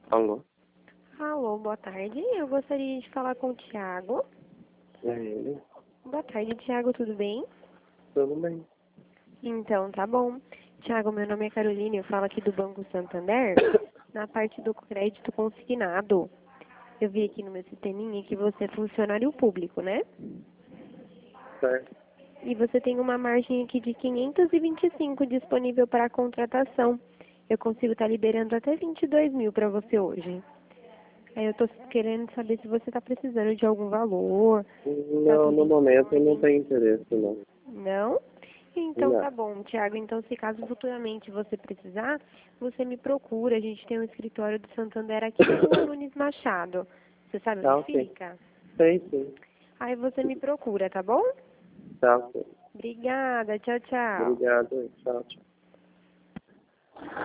Alô? Alô, boa tarde. Eu gostaria de falar com o Thiago. É ele? Boa tarde, Thiago, tudo bem? Tudo bem. Então, tá bom. Thiago, meu nome é Carolina, eu falo aqui do Banco Santander, na parte do crédito consignado. Eu vi aqui no meu sisteminha que você é funcionário público, né? Certo. E você tem uma margem aqui de 525 disponível para a contratação. Eu consigo estar liberando até 22 mil para você hoje. Aí eu tô querendo saber se você está precisando de algum valor. Tá Não, tudo no em momento eu não ordem? tenho interesse, não. Não? Então Não. tá bom, Thiago. Então, se caso futuramente você precisar, você me procura. A gente tem um escritório do Santander aqui na Rua Nunes Machado. Você sabe Tá onde ok. fica? Sei sim. Aí você me procura, tá bom? Tá ok. Obrigada. Tchau, tchau. Obrigado. Tchau, tchau.